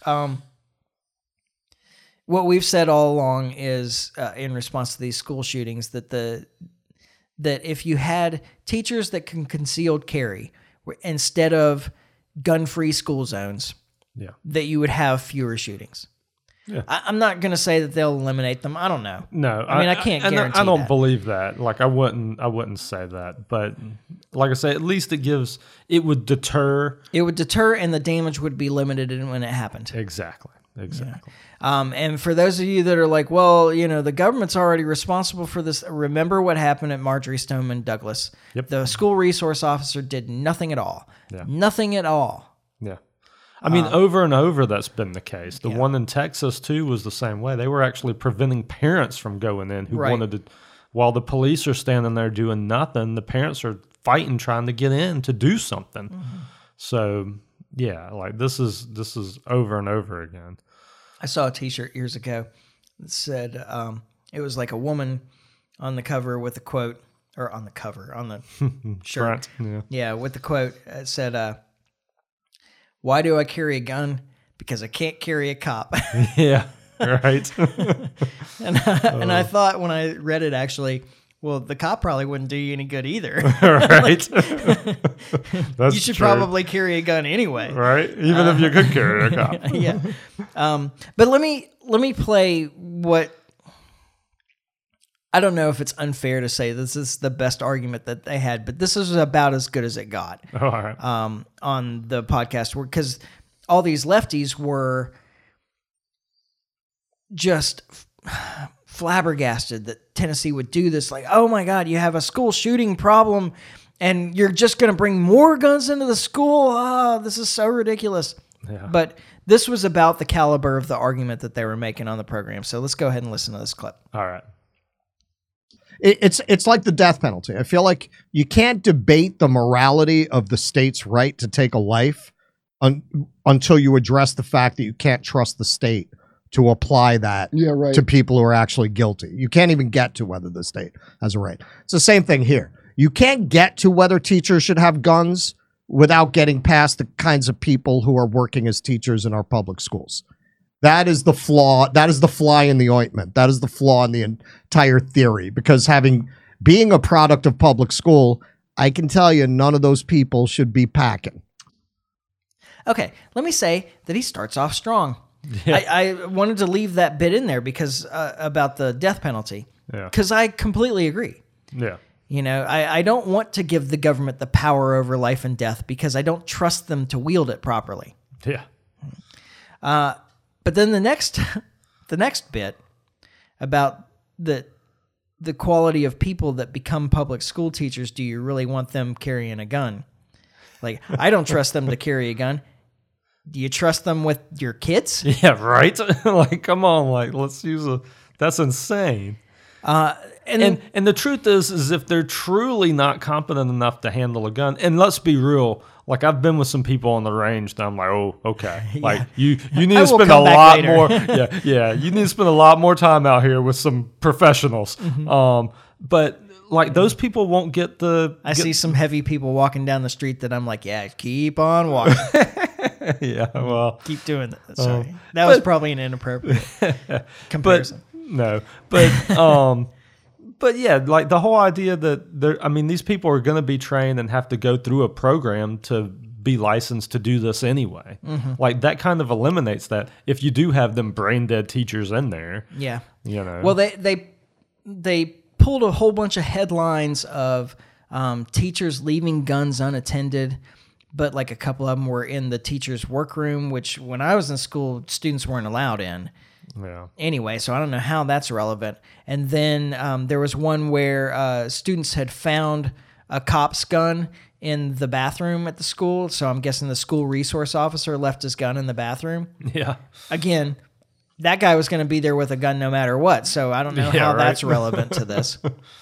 What we've said all along is, in response to these school shootings, that if you had teachers that can concealed carry instead of gun-free school zones, that you would have fewer shootings. Yeah. I'm not going to say that they'll eliminate them. I don't know. No, I mean, I can't guarantee I don't that. believe that. Like, I wouldn't say that. But like I say, at least it would deter. It would deter, and the damage would be limited when it happened. Exactly. Yeah. And for those of you that are like, well, the government's already responsible for this. Remember what happened at Marjorie Stoneman Douglas. Yep. The school resource officer did nothing at all. Yeah. Nothing at all. Yeah. I mean, over and over, that's been the case. The Yeah. one in Texas, too, was the same way. They were actually preventing parents from going in who Right. wanted to. While the police are standing there doing nothing, the parents are fighting, trying to get in to do something. Mm-hmm. So, yeah, like this is over and over again. I saw a T-shirt years ago that said, it was like a woman on the cover with a quote, or on the shirt. Front, Yeah, with the quote. It said, why do I carry a gun? Because I can't carry a cop. Yeah, right. And I thought when I read it, actually, well, the cop probably wouldn't do you any good either. Right. That's You should true. probably carry a gun anyway. Right, even if you could carry a cop. Yeah. But let me play what. I don't know if it's unfair to say this is the best argument that they had, but this is about as good as it got. Oh, all right. On the podcast, because all these lefties were just flabbergasted that Tennessee would do this. Like, oh my God, you have a school shooting problem and you're just going to bring more guns into the school. Oh, this is so ridiculous. Yeah. But this was about the caliber of the argument that they were making on the program. So let's go ahead and listen to this clip. All right. It's like the death penalty. I feel like you can't debate the morality of the state's right to take a life until you address the fact that you can't trust the state to apply that to people who are actually guilty. You can't even get to whether the state has a right. It's the same thing here. You can't get to whether teachers should have guns without getting past the kinds of people who are working as teachers in our public schools. That is the flaw. That is the fly in the ointment. That is the flaw in the entire theory. Because being a product of public school, I can tell you none of those people should be packing. Okay, let me say that he starts off strong. Yeah. I wanted to leave that bit in there because about the death penalty. Yeah. Because I completely agree. Yeah. I don't want to give the government the power over life and death because I don't trust them to wield it properly. Yeah. But then the next bit about the quality of people that become public school teachers, do you really want them carrying a gun? Like, I don't trust them to carry a gun. Do you trust them with your kids? Yeah, right? Like, come on, like, let's use that's insane. And the truth is if they're truly not competent enough to handle a gun, and let's be real, like I've been with some people on the range that I'm like, oh, okay, like you need to spend a lot more, you need to spend a lot more time out here with some professionals. But like those people won't get the. I see some heavy people walking down the street that I'm like, yeah, keep on walking. Yeah, well, Keep doing that. Sorry, that was probably an inappropriate comparison. But yeah, like the whole idea that these people are going to be trained and have to go through a program to be licensed to do this anyway. Like that kind of eliminates that if you do have them brain dead teachers in there. Yeah. You know. Well, they pulled a whole bunch of headlines of teachers leaving guns unattended, but like a couple of them were in the teacher's workroom, which when I was in school, students weren't allowed in. Yeah. Anyway, so I don't know how that's relevant. And then there was one where students had found a cop's gun in the bathroom at the school. So I'm guessing the school resource officer left his gun in the bathroom. Yeah. Again, that guy was going to be there with a gun no matter what. So I don't know how that's relevant to this.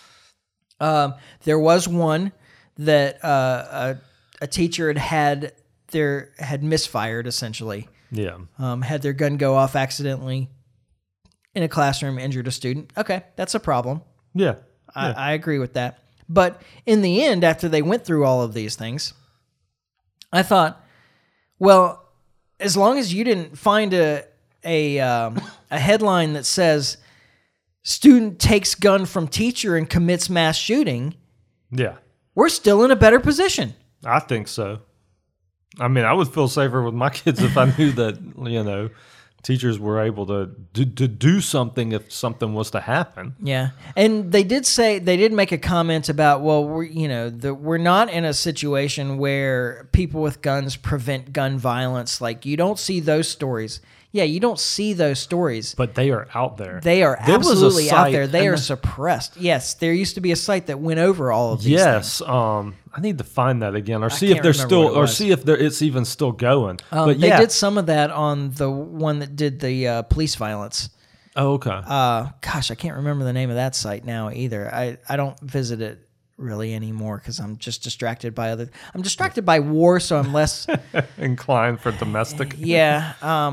There was one that a teacher had misfired essentially. Yeah. Had their gun go off accidentally in a classroom, injured a student. Okay, that's a problem. Yeah. I agree with that. But in the end, after they went through all of these things, I thought, well, as long as you didn't find a headline that says student takes gun from teacher and commits mass shooting, Yeah. we're still in a better position. I think so. I mean, I would feel safer with my kids if I knew that, teachers were able to do something if something was to happen. Yeah. And they did make a comment about, well, we're not in a situation where people with guns prevent gun violence. Like, you don't see those stories. Yeah, you don't see those stories. But they are out there. They are absolutely out there. They are suppressed. Yes, there used to be a site that went over all of these things. I need to find that again, or see if they're still, or see if it's even still going. But they did some of that on the one that did the police violence. Oh, okay. Gosh, I can't remember the name of that site now either. I don't visit it really anymore because I'm just distracted by I'm distracted by war, so I'm less inclined for domestic. Yeah.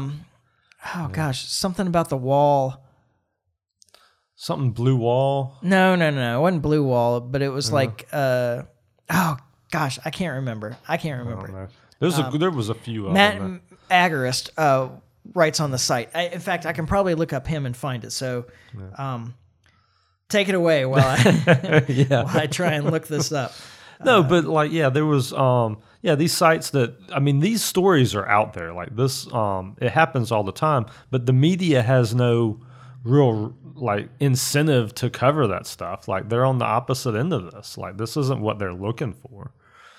Oh gosh, something about the wall. Something blue wall. No. It wasn't blue wall, but it was like. Oh gosh, I can't remember. I don't know. There was a few. Matt Agarist writes on the site. In fact, I can probably look up him and find it. So, take it away while while I try and look this up. No, but there was these sites that these stories are out there. Like this, it happens all the time. But the media has no real incentive to cover that stuff. Like they're on the opposite end of this. Like this isn't what they're looking for.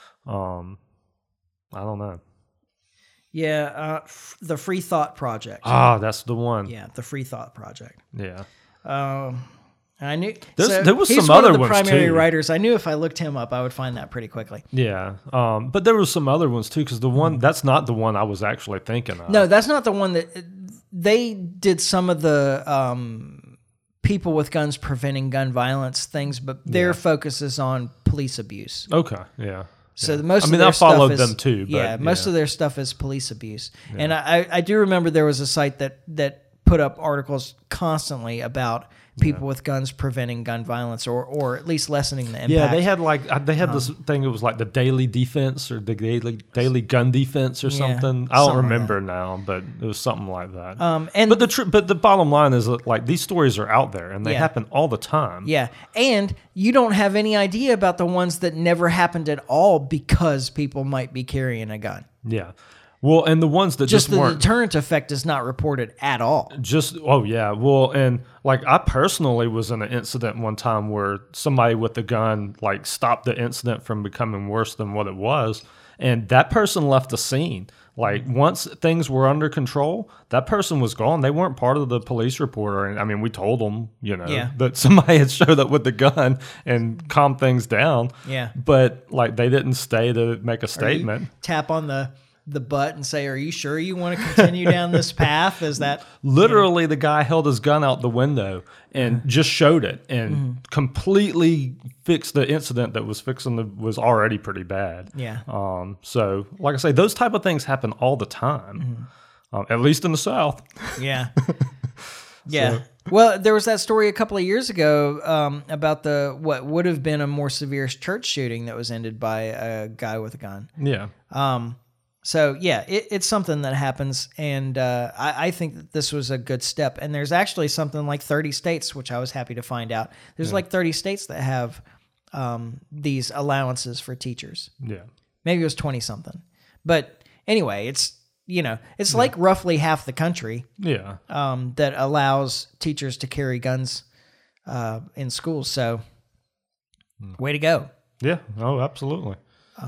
I don't know. Yeah, the Free Thought Project. That's the one. Yeah, the Free Thought Project. Yeah. I knew there was he's some one other of the ones primary too. writers. I knew if I looked him up, I would find that pretty quickly. Yeah, but there was some other ones too. Because the one that's not the one I was actually thinking of. No, that's not the one that they did. Some of the people with guns preventing gun violence things, but their focus is on police abuse. Okay, yeah. So most of their I followed stuff is, them too. But, most of their stuff is police abuse. Yeah. And I do remember there was a site that put up articles constantly about people with guns preventing gun violence or at least lessening the impact. Yeah, they had this thing. It was like the daily defense or the daily gun defense or something. I don't remember now, but it was something like that. But the bottom line is that these stories are out there and they happen all the time. Yeah, and you don't have any idea about the ones that never happened at all because people might be carrying a gun. Yeah. Well, and the ones that just the weren't, deterrent effect is not reported at all. Well, and I personally was in an incident one time where somebody with a gun stopped the incident from becoming worse than what it was, and that person left the scene. Once things were under control, that person was gone. They weren't part of the police report, and we told them, that somebody had showed up with the gun and calmed things down. Yeah, but they didn't stay to make a statement. Tap on the the butt and say, "Are you sure you want to continue down this path?" Is that Literally, the guy held his gun out the window and just showed it and completely fixed the incident that was already pretty bad. Yeah. So, like I say, those type of things happen all the time, at least in the South. Yeah. Yeah. Well, there was that story a couple of years ago about what would have been a more severe church shooting that was ended by a guy with a gun. Yeah. So yeah, it's something that happens, and I think that this was a good step. And there's actually something like 30 states, which I was happy to find out. There's like 30 states that have these allowances for teachers. Yeah. Maybe it was 20 something, but anyway, it's like roughly half the country. Yeah. That allows teachers to carry guns in schools. So, way to go. Yeah. Oh, absolutely.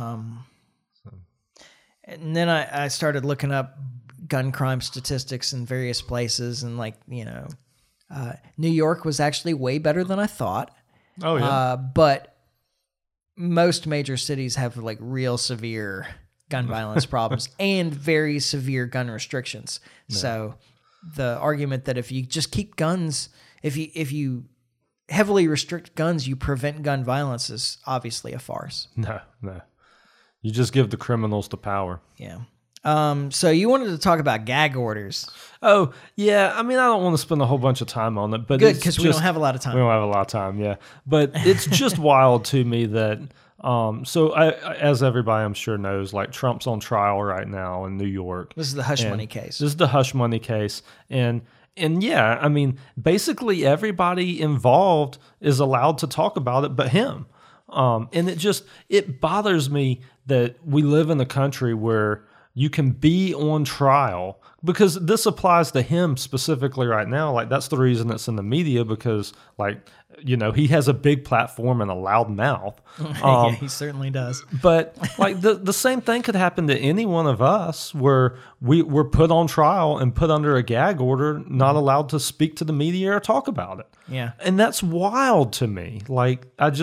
And then I started looking up gun crime statistics in various places, and New York was actually way better than I thought. Oh yeah. But most major cities have like real severe gun violence problems and very severe gun restrictions. Yeah. So the argument that if you just keep guns, if you heavily restrict guns, you prevent gun violence is obviously a farce. No. You just give the criminals the power. Yeah. So you wanted to talk about gag orders. Oh, yeah. I mean, I don't want to spend a whole bunch of time on it, but good, because we don't have a lot of time. We don't have a lot of time, yeah. But it's just wild to me that, as everybody I'm sure knows, like Trump's on trial right now in New York. This is the hush money case. This is the hush money case. And yeah, I mean, basically everybody involved is allowed to talk about it but him. And it bothers me that we live in a country where you can be on trial, because this applies to him specifically right now. Like, that's the reason it's in the media, because he has a big platform and a loud mouth. Yeah, he certainly does. But like the same thing could happen to any one of us, where we're put on trial and put under a gag order, not allowed to speak to the media or talk about it. Yeah. And that's wild to me. Like,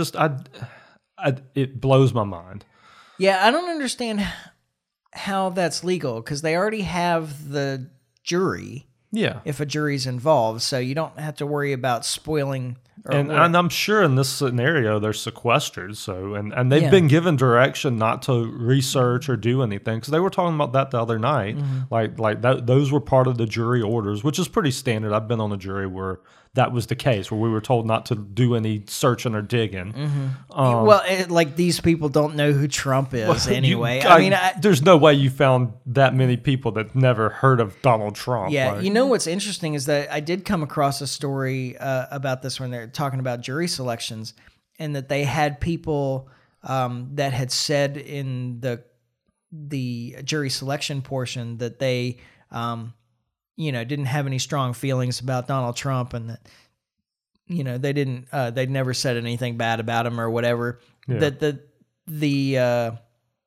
it blows my mind. Yeah, I don't understand how that's legal, because they already have the jury. Yeah. If a jury's involved, so you don't have to worry about spoiling. And I'm sure in this scenario they're sequestered. So and they've been given direction not to research or do anything, because they were talking about that the other night. Like that, those were part of the jury orders, which is pretty standard. I've been on a jury where that was the case, where we were told not to do any searching or digging. These people don't know who Trump is anyway. There's no way you found that many people that never heard of Donald Trump. Yeah, what's interesting is that I did come across a story about this when they're talking about jury selections, and that they had people that had said in the jury selection portion that they didn't have any strong feelings about Donald Trump, and that, they didn't, they'd never said anything bad about him or whatever. Yeah. That the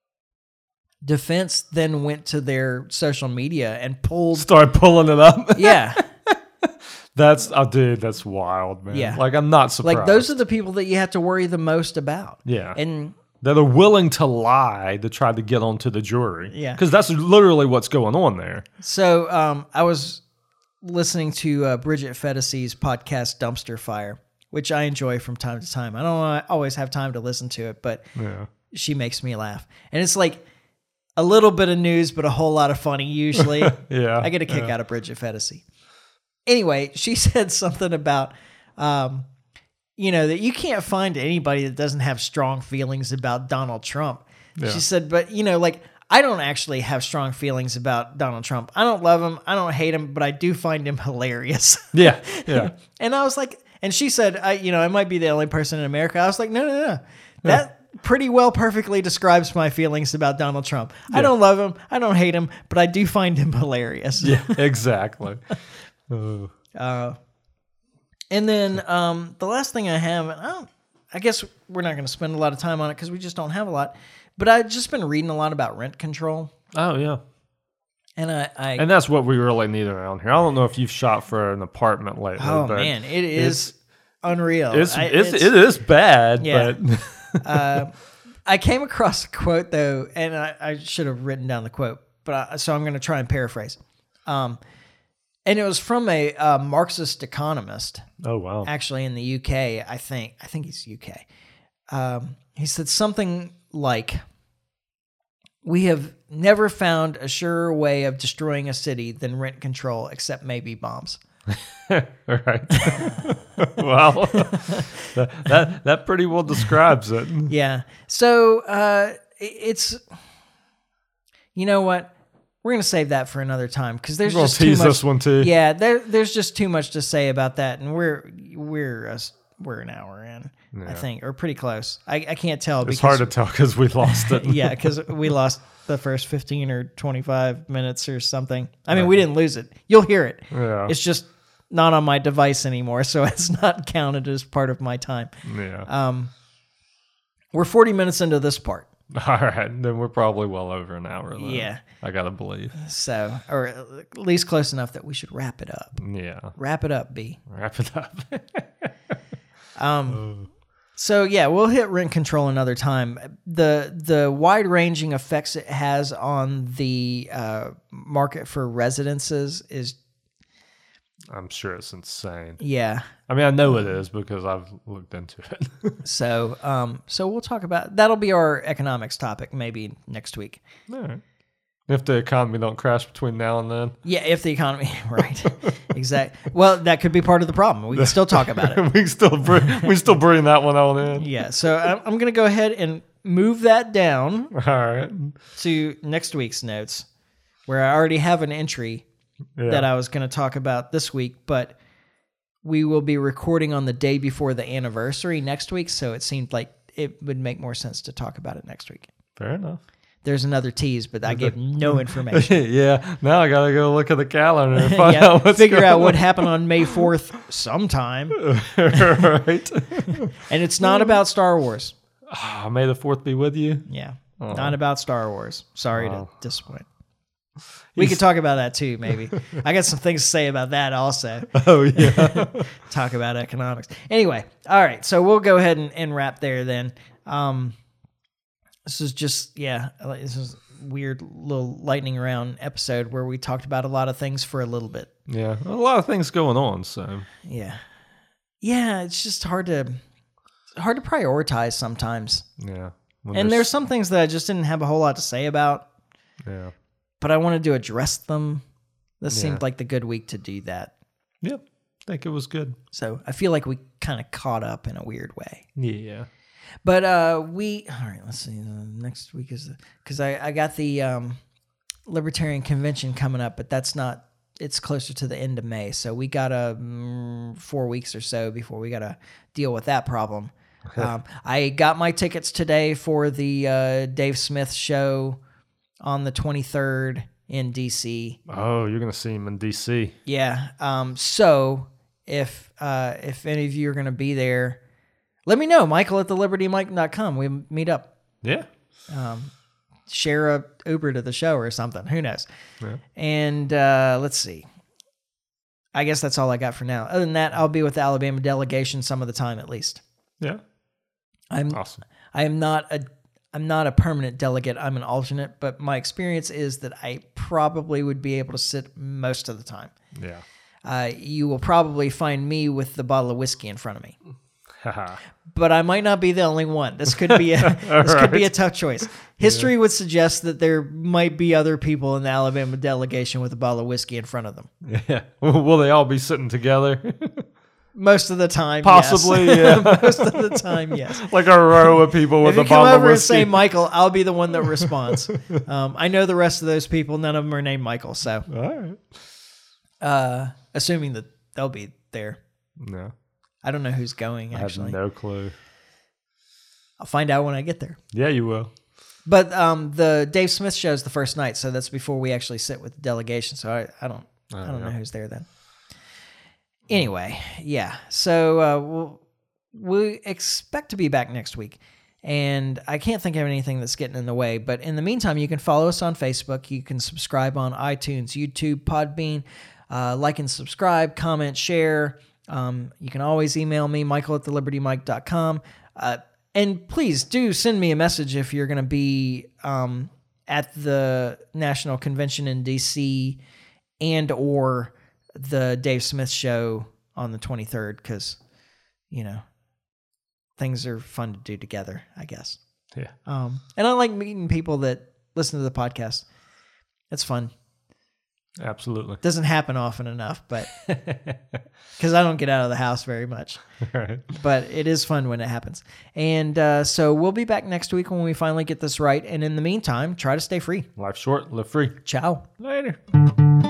defense then went to their social media and started pulling it up. Yeah. That's wild, man. Yeah. Like, I'm not surprised. Like, those are the people that you have to worry the most about. Yeah. And that are willing to lie to try to get onto the jury. Yeah. Because that's literally what's going on there. So I was listening to Bridget Fettice's podcast, Dumpster Fire, which I enjoy from time to time. I don't always have time to listen to it, but she makes me laugh. And it's like a little bit of news, but a whole lot of funny usually. Yeah. I get a kick out of Bridget Fettice. Anyway, she said something about... that you can't find anybody that doesn't have strong feelings about Donald Trump. Yeah. She said, but, I don't actually have strong feelings about Donald Trump. I don't love him. I don't hate him, but I do find him hilarious. Yeah, yeah. And I was like, and she said, I might be the only person in America. I was like, no. That pretty well perfectly describes my feelings about Donald Trump. Yeah. I don't love him. I don't hate him, but I do find him hilarious. Yeah, exactly. And then the last thing I have, I guess we're not going to spend a lot of time on it because we just don't have a lot, but I've just been reading a lot about rent control. Oh, yeah. And and that's what we really need around here. I don't know if you've shot for an apartment lately. Oh, man, it is unreal. It is bad, yeah. but... I came across a quote, though, and I should have written down the quote, so I'm going to try and paraphrase. And it was from a Marxist economist, Oh, wow. actually in the UK. I think he's UK. He said something like, "We have never found a surer way of destroying a city than rent control, except maybe bombs." Right. Wow. that pretty well describes it. Yeah. So it's, you know what? We're gonna save that for another time because there's We'll just too tease much. this one too. Yeah, there's just too much to say about that, and we're an hour in, I think, or pretty close. I can't tell. It's hard to tell because we lost it. Yeah, because we lost the first 15 or 25 minutes or something. I mean, we didn't lose it. You'll hear it. Yeah. It's just not on my device anymore, so it's not counted as part of my time. Yeah. We're 40 minutes into this part. All right. Then we're probably well over an hour. Then. Yeah. I got to believe. So, or at least close enough that we should wrap it up. Yeah. Wrap it up, B. Wrap it up. So yeah, we'll hit rent control another time. The wide-ranging effects it has on the market for residences is, I'm sure it's insane. yeah. I mean, I know it is because I've looked into it. So we'll talk about that'll be our economics topic maybe next week. All right. If the economy don't crash between now and then. Yeah, if the economy, right, exactly. Well, that could be part of the problem. We can still talk about it. we still bring that one on in. Yeah. So I'm going to go ahead and move that down All right. to next week's notes, where I already have an entry that I was going to talk about this week, but we will be recording on the day before the anniversary next week, so it seemed like it would make more sense to talk about it next week. Fair enough. There's another tease, but I gave no information. Yeah. Now I got to go look at the calendar and find out what's figure going out what on. happened on May 4th sometime. Right. And it's not about Star Wars. Oh, may the 4th be with you. Yeah. Not about Star Wars. Sorry to disappoint. We could talk about that too, maybe. I got some things to say about that also. Oh, yeah. Talk about economics. Anyway, all right. So we'll go ahead and wrap there then. This is just, this is a weird little lightning round episode where we talked about a lot of things for a little bit. Yeah. A lot of things going on, so. Yeah. Yeah, it's just hard to prioritize sometimes. Yeah. And there's some things that I just didn't have a whole lot to say about, Yeah. but I wanted to address them. This Yeah. seemed like the good week to do that. Yep. I think it was good. So I feel like we kind of caught up in a weird way. Yeah. But all right, let's see. Next week is because I got the Libertarian Convention coming up, but that's not. It's closer to the end of May, so we got 4 weeks or so before we got to deal with that problem. I got my tickets today for the Dave Smith show on the 23rd in DC. Oh, you're going to see him in D.C. Yeah. So if any of you are going to be there, let me know. Michael at thelibertymike.com. We meet up. Yeah. Share a Uber to the show or something. Who knows? Yeah. And let's see. I guess that's all I got for now. Other than that, I'll be with the Alabama delegation some of the time at least. Yeah. I'm Awesome. I'm not a permanent delegate. I'm an alternate, but my experience is that I probably would be able to sit most of the time. Yeah. You will probably find me with the bottle of whiskey in front of me. Haha. But I might not be the only one. This could be a tough choice. History would suggest that there might be other people in the Alabama delegation with a bottle of whiskey in front of them. Yeah. Will they all be sitting together? Most of the time, Possibly, yes. yeah. Most of the time, yes. Like a row of people with If you a come bottle of over and say whiskey. Michael, I'll be the one that responds. I know the rest of those people. None of them are named Michael. So, All right. assuming that they'll be there. No. I don't know who's going, I actually. have no clue. I'll find out when I get there. Yeah, you will. But the Dave Smith show is the first night, so that's before we actually sit with the delegation. So I don't know who's there then. Anyway, yeah. So we expect to be back next week, and I can't think of anything that's getting in the way. But in the meantime, you can follow us on Facebook. You can subscribe on iTunes, YouTube, Podbean. Like and subscribe, comment, share. You can always email me, Michael at thelibertymike.com. And please do send me a message if you're going to be at the National Convention in DC and or the Dave Smith show on the 23rd, because, you know, things are fun to do together, I guess. Yeah. And I like meeting people that listen to the podcast. It's fun. Absolutely. Doesn't happen often enough, but because I don't get out of the house very much. Right. But it is fun when it happens. And so we'll be back next week when we finally get this right. And in the meantime, try to stay free. Life short, live free. Ciao. Later.